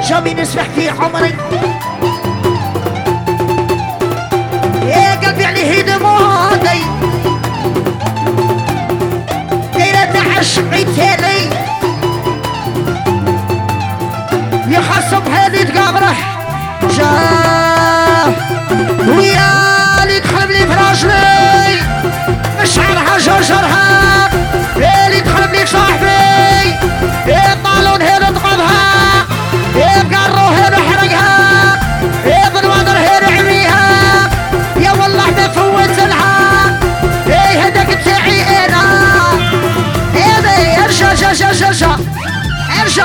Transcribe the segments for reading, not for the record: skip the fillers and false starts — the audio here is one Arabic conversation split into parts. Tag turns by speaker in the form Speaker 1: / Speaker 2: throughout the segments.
Speaker 1: جامي نسبح في عمري يا قلبي عليه دموعي دايرة عشقي تالي يخصم هذه تقابره جاه ويا اللي تخلب لي فراشلي شعرها جرجرها اللي تخلب لي صاحبي الطالون هنا نطقبها بقرو هنا حرقها بنوادر هنا عميها يا والله ما فوت لها هداك تاعي انا ارجع ارجع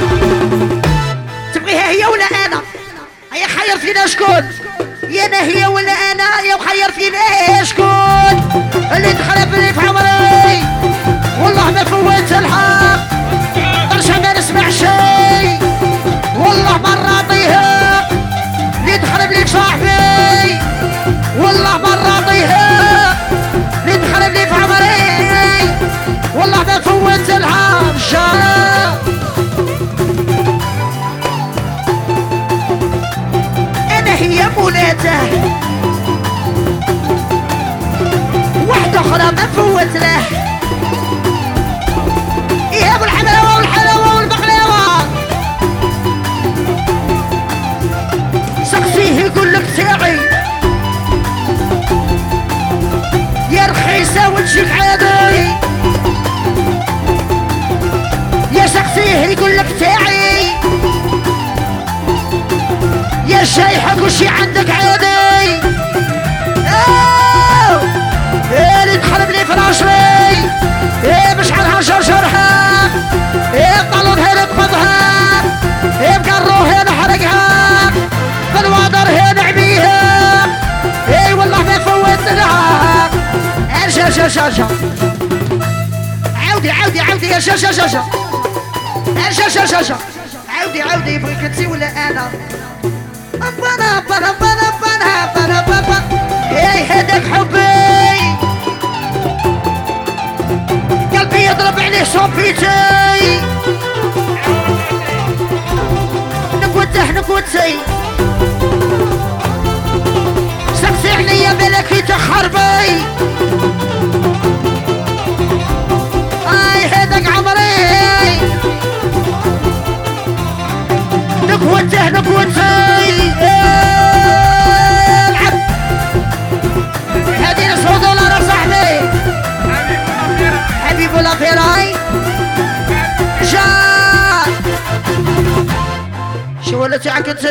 Speaker 1: تبغيها هي ولا انا؟ هيا خير فينا شكون؟ يا انا هي ولا انا؟ يا مخير فينا شكون؟ اللي دخلت لي في عمري والله ما فوت الحق برشا ما نسمع شي والله ما راضيها اللي دخلت لي في صاحبي والله ما راضيها اللي دخلت لي في عمري والله ما فوت الحق هي مولاته واحدة أخرى ما فوت له إيه أبو الحلاوة والحلاوة والبقلاوة سقسيه يقول لك تاعي يا رخيصة وجهك عادي يا سقسيه يقول لك تاعي يا شايحة كل شي عندك عادي اللي تخرب لي فراشلي مش عنها جرجرها الطالون هنا بخذها بقرو هنا حرقها بالوادر هنا عميها والله ما فوت لها ارجع عودي يا ارجع عودي يبغيك انت ولا انا ايه هداك حبي قلبي يضرب عليه صوبيتي نقوتي سقسي عليا بالك تخربي اي هداك عمري نقوتي العب هذه نصف دولار صاحبي حبيب الأخيراي جاء شو ولا تاعك انت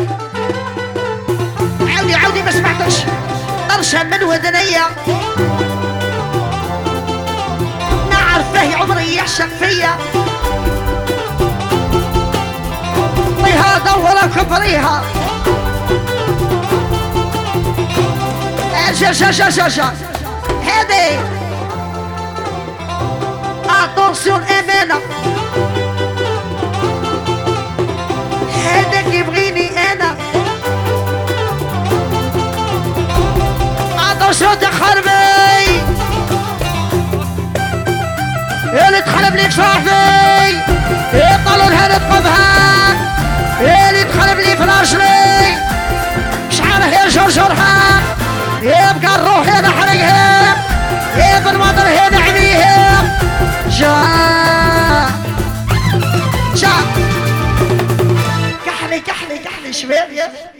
Speaker 1: عودي ما سمعتش طرشة من ودنيا نعرفه عمري يعشق فيا هذا ولا كبريها شا هذه اتونسيون امانه هذاك يبغيني انا اتونسيون تخربي اللي تخرب لي صاحبي الطالون هنا تقبها اللي تخرب لي فراشلي شعرها يا جرجرها يبقى الروح هنا حرقها يبقى الوطن هنا عميها جا كحلي شباب يا